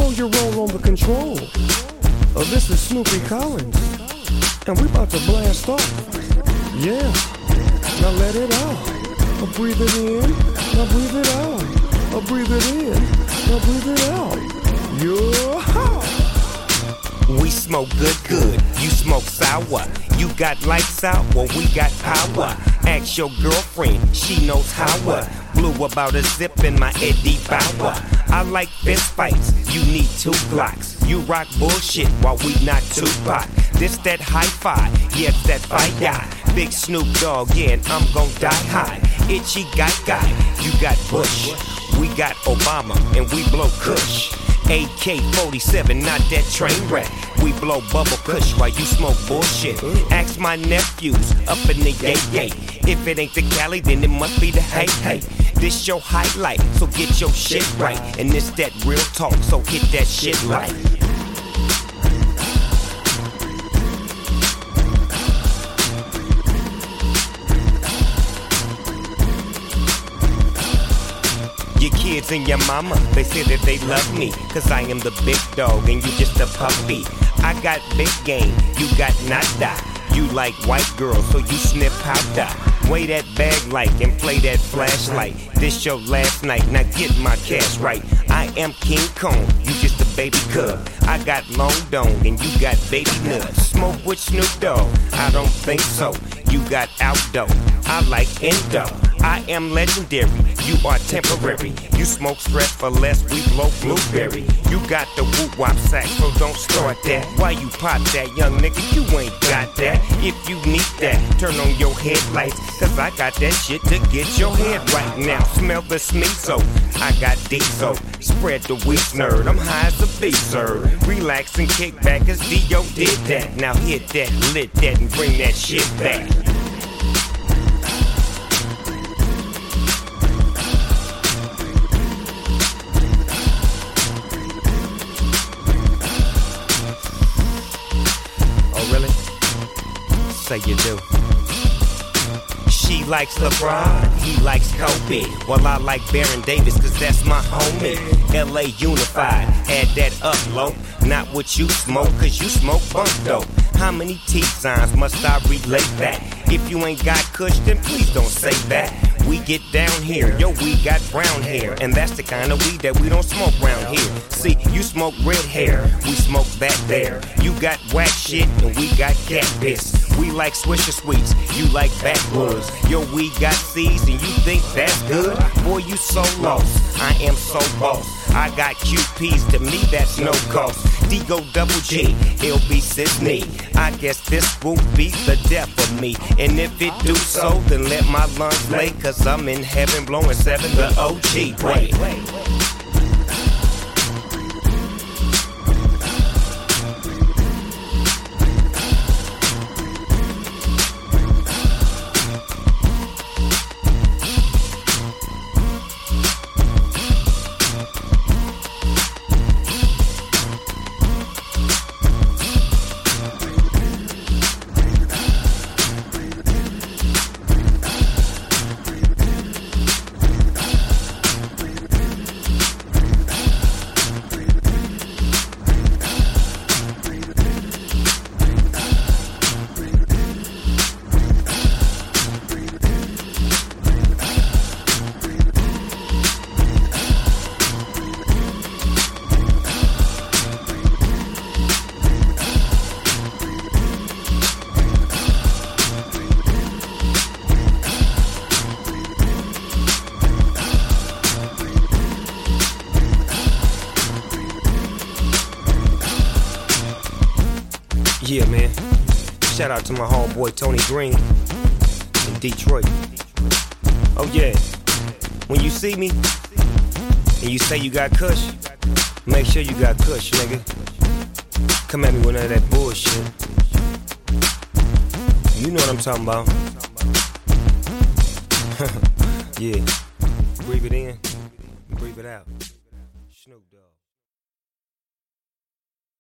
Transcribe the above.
know your role on the control. This is Snoopy Collins, and we about to blast off. Yeah, now let it out. Breathe it in, now breathe it out. Breathe it in, now breathe it out. Yeah. We smoke good, you smoke sour. You got lights out, well we got power. Ask your girlfriend, she knows how. Blew about a zip in my Eddie Bauer. I like fist fights, you need 2 Glocks. You rock bullshit while we not Tupac. This that hi-fi, yeah it's that fight guy. Big Snoop Dogg, yeah and I'm gon' die high. Itchy guy, you got Bush. We got Obama and we blow Kush. AK-47, not that train wreck. We blow bubble kush while you smoke bullshit. Ask my nephews up in the yay. If it ain't the Cali, then it must be the hey. This your highlight, so get your shit right. And this that real talk, so hit that shit right. Your kids and your mama, they say that they love me, cause I am the big dog and you just a puppy. I got big game, you got nada. You like white girls, so you sniff powder. Weigh that bag like and play that flashlight. This your last night, now get my cash right. I am King Kong, you just a baby cub. I got long dong and you got baby nuts. Smoke with Snoop Dogg, I don't think so. You got outdoor, I like endo. I am legendary, you are temporary. You smoke stress for less, we blow blueberry. You got the woo-wop sack, so don't start that. Why you pop that, young nigga, you ain't got that. If you need that, turn on your headlights, cause I got that shit to get your head right now. Smell the sneezo, I got diesel. Spread the weak nerd, I'm high as a bee, sir. Relax and kick back as Dio did that. Now hit that, lit that, and bring that shit back. Say you do. She likes LeBron, he likes Kobe. Well, I like Baron Davis, cause that's my homie. LA Unified, add that up, low. Not what you smoke, cause you smoke bunk dope. How many T-signs must I relate that? If you ain't got kush, then please don't say that. We get down here, yo, we got brown hair. And that's the kind of weed that we don't smoke round here. See, you smoke red hair, we smoke that there. You got whack shit, and we got cat piss. We like Swisher Sweets, you like backwoods. Yo, we got seeds, and you think that's good? Boy, you so lost, I am so boss. I got QPs, to me that's no cost. Digo double G, LB Sydney. I guess this will be the death of me. And if it do so, then let my lungs lay, cause I'm in heaven blowing 7 the OG way. Yeah, man. Shout out to my homeboy Tony Green in Detroit. Oh yeah, when you see me and you say you got kush, make sure you got kush, nigga. Come at me with none of that bullshit. You know what I'm talking about. Yeah, breathe it in, breathe it out.